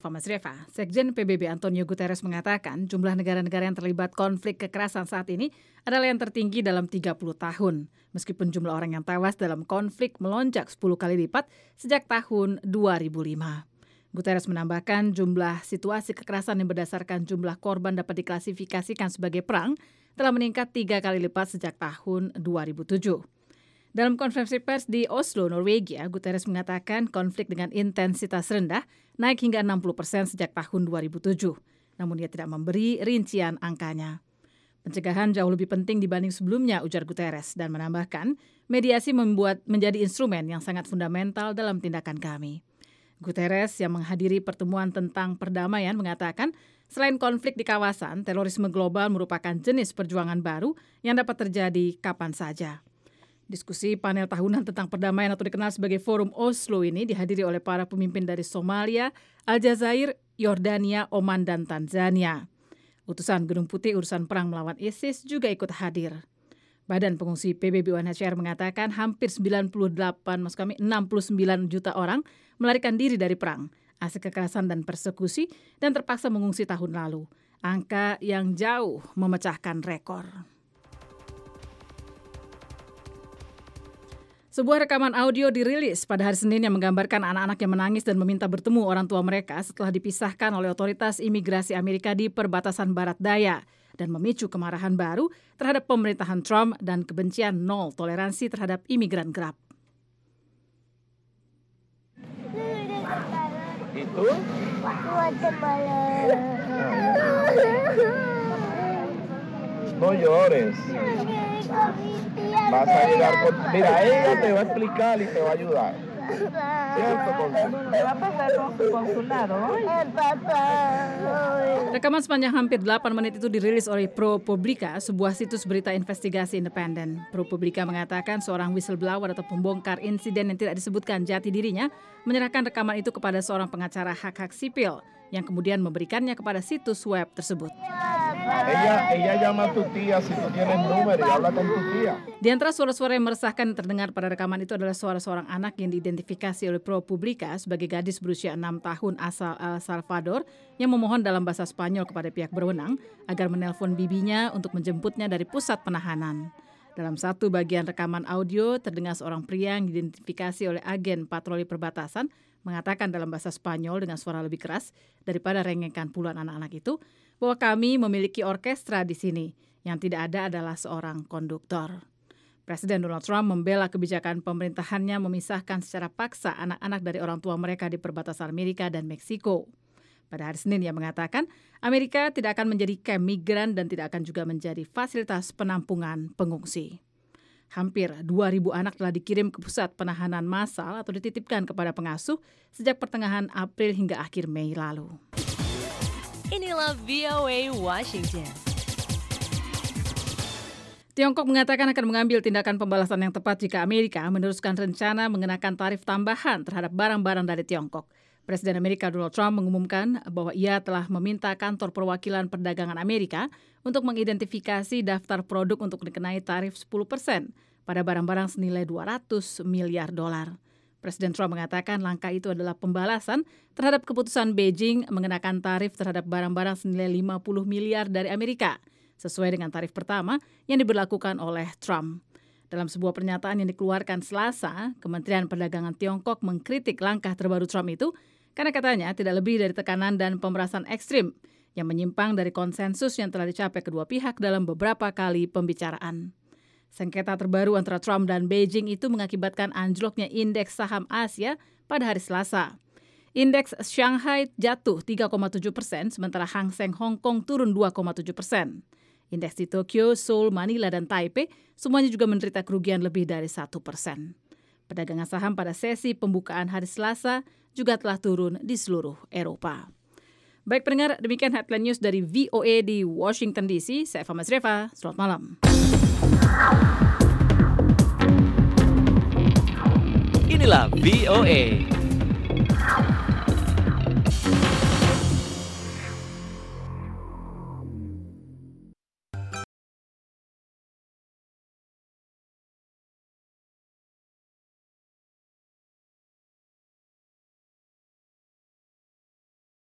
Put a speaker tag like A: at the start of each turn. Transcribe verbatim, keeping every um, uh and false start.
A: Mas Reva, Sekjen P B B Antonio Guterres mengatakan jumlah negara-negara yang terlibat konflik kekerasan saat ini adalah yang tertinggi dalam tiga puluh tahun. Meskipun jumlah orang yang tewas dalam konflik melonjak sepuluh kali lipat sejak tahun dua ribu lima. Guterres menambahkan jumlah situasi kekerasan yang berdasarkan jumlah korban dapat diklasifikasikan sebagai perang telah meningkat tiga kali lipat sejak tahun dua ribu tujuh. Dalam konferensi pers di Oslo, Norwegia, Guterres mengatakan konflik dengan intensitas rendah naik hingga enam puluh persen sejak tahun dua ribu tujuh. Namun dia tidak memberi rincian angkanya. Pencegahan jauh lebih penting dibanding sebelumnya, ujar Guterres, dan menambahkan mediasi membuat menjadi instrumen yang sangat fundamental dalam tindakan kami. Guterres yang menghadiri pertemuan tentang perdamaian mengatakan selain konflik di kawasan, terorisme global merupakan jenis perjuangan baru yang dapat terjadi kapan saja. Diskusi panel tahunan tentang perdamaian atau dikenal sebagai Forum Oslo ini dihadiri oleh para pemimpin dari Somalia, Aljazair, Yordania, Oman, dan Tanzania. Utusan Gedung Putih urusan perang melawan ISIS juga ikut hadir. Badan Pengungsi P B B U N H C R mengatakan hampir sembilan puluh delapan, maksud kami enam puluh sembilan juta orang melarikan diri dari perang, aksi kekerasan dan persekusi, dan terpaksa mengungsi tahun lalu. Angka yang jauh memecahkan rekor. Sebuah rekaman audio dirilis pada hari Senin yang menggambarkan anak-anak yang menangis dan meminta bertemu orang tua mereka setelah dipisahkan oleh otoritas imigrasi Amerika di perbatasan Barat Daya dan memicu kemarahan baru terhadap pemerintahan Trump dan kebencian nol toleransi terhadap imigran gelap.
B: Itu? No llores. Vas a llegar con... Mira, ella te va a explicar y te va a ayudar. ¿Cierto, Consul?
C: ¿Me va a pasar con su consulado?
A: Rekaman sepanjang hampir delapan menit itu dirilis oleh ProPublica, sebuah situs berita investigasi independen. ProPublica mengatakan seorang whistleblower atau pembongkar insiden yang tidak disebutkan jati dirinya menyerahkan rekaman itu kepada seorang pengacara hak-hak sipil yang kemudian memberikannya kepada situs web tersebut.
B: Ella, ella llama a tu tía si tú tienes número y habla con tu tía.
A: Di antara suara-suara yang meresahkan yang terdengar pada rekaman itu adalah suara seorang anak yang diidentifikasi oleh ProPublica sebagai gadis berusia enam tahun asal El Salvador yang memohon dalam bahasa Spanyol kepada pihak berwenang agar menelpon bibinya untuk menjemputnya dari pusat penahanan. Dalam satu bagian rekaman audio terdengar seorang pria yang diidentifikasi oleh agen patroli perbatasan mengatakan dalam bahasa Spanyol dengan suara lebih keras daripada rengekan puluhan anak-anak itu bahwa kami memiliki orkestra di sini, yang tidak ada adalah seorang konduktor. Presiden Donald Trump membela kebijakan pemerintahannya memisahkan secara paksa anak-anak dari orang tua mereka di perbatasan Amerika dan Meksiko. Pada hari Senin ia mengatakan Amerika tidak akan menjadi kamp migran dan tidak akan juga menjadi fasilitas penampungan pengungsi. Hampir dua ribu anak telah dikirim ke pusat penahanan massal atau dititipkan kepada pengasuh sejak pertengahan April hingga akhir Mei lalu.
D: Inilah V O A Washington.
A: Tiongkok mengatakan akan mengambil tindakan pembalasan yang tepat jika Amerika meneruskan rencana mengenakan tarif tambahan terhadap barang-barang dari Tiongkok. Presiden Amerika Donald Trump mengumumkan bahwa ia telah meminta kantor perwakilan perdagangan Amerika untuk mengidentifikasi daftar produk untuk dikenai tarif sepuluh persen pada barang-barang senilai dua ratus miliar dolar. Presiden Trump mengatakan langkah itu adalah pembalasan terhadap keputusan Beijing mengenakan tarif terhadap barang-barang senilai lima puluh miliar dari Amerika, sesuai dengan tarif pertama yang diberlakukan oleh Trump. Dalam sebuah pernyataan yang dikeluarkan Selasa, Kementerian Perdagangan Tiongkok mengkritik langkah terbaru Trump itu karena katanya tidak lebih dari tekanan dan pemerasan ekstrim yang menyimpang dari konsensus yang telah dicapai kedua pihak dalam beberapa kali pembicaraan. Sengketa terbaru antara Trump dan Beijing itu mengakibatkan anjloknya indeks saham Asia pada hari Selasa. Indeks Shanghai jatuh tiga koma tujuh persen, sementara Hang Seng Hong Kong turun dua koma tujuh persen. Indeks di Tokyo, Seoul, Manila, dan Taipei semuanya juga menderita kerugian lebih dari satu persen. Perdagangan saham pada sesi pembukaan hari Selasa juga telah turun di seluruh Eropa. Baik pendengar, demikian headline news dari V O A di Washington D C. Saya Mas Reva, selamat malam.
D: Inilah V O A.